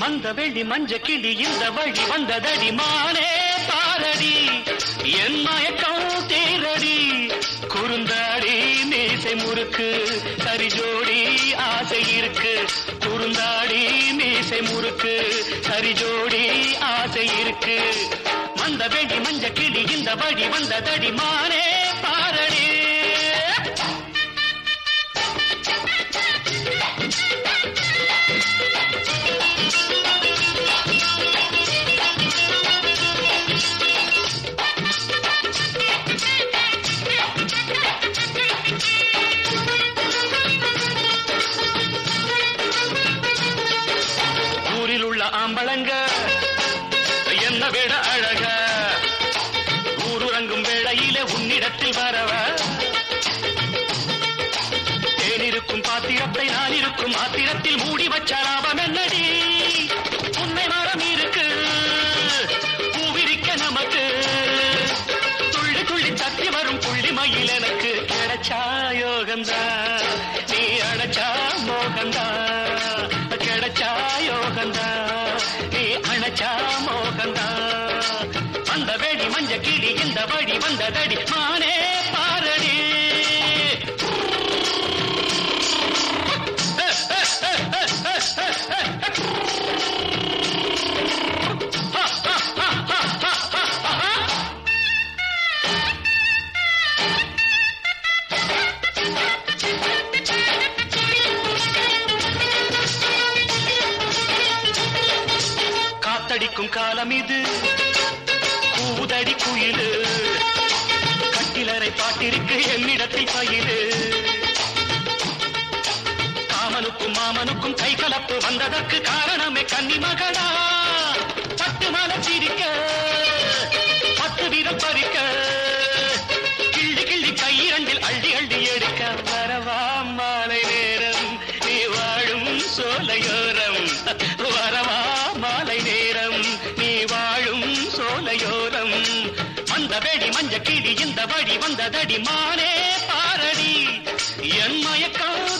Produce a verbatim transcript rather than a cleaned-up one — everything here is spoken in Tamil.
மந்த வெள்ளி மஞ்ச கிளி இந்த வழி வந்ததடி மானே பாரடி என் மயக்கம் தேரடி குறுந்தாடி மீசை முறுக்கு சரி ஜோடி ஆசை இருக்கு குறுந்தாடி மீசை முறுக்கு சரி ஜோடி ஆசை இருக்கு மந்த வெள்ளி மஞ்ச கிளி இந்த வழி வந்ததடி மானே பாரடி ஆம்பளங்க என்ன விட அழக ஊருறங்கும் வேளையிலே உன்னிடத்தில் வரவ தேனிருக்கும் பாத்திரத்தை நான் இருக்கும் ஆத்திரத்தில் மூடி வச்ச லாபம் என்னடி உன்னை மரம் இருக்கு பூவிரிக்க நமக்கு துள்ளி துள்ளி தத்தி வரும் புள்ளி மயில் எனக்கு கிடைச்சா யோகந்தா நீ அடைச்சா மோகந்தா கிடைச்சா யோகந்தா நீ அணைச்சா மோகந்தா வந்த வெடி மஞ்ச கிளி இந்த வழி வந்ததடி மானே பாரடி காத்தடிக்கும் காலம் இது கூதடி குயிலு கட்டிலறை பாட்டிருக்கு என்னிடத்தில் பயிலு காமனுக்கும் மாமனுக்கும் கை கலப்பு வந்ததற்கு காரணமே கன்னி மகளா பட்டு மலை சிரிக்க பத்து வீரம் பறிக்க கிள்ளி கிள்ளி கையிரண்டில் அள்ளி அள்ளி எடுக்க வரவா மாலை நேரம் நீ வாழும் சோலையோரம் வரவா மாலை நேரம் நீ வாழும் சோலையோரம் வந்த வெடி மஞ்ச கிளி இந்த வழி வந்ததடி மானே பாரடி என் மயக்கம்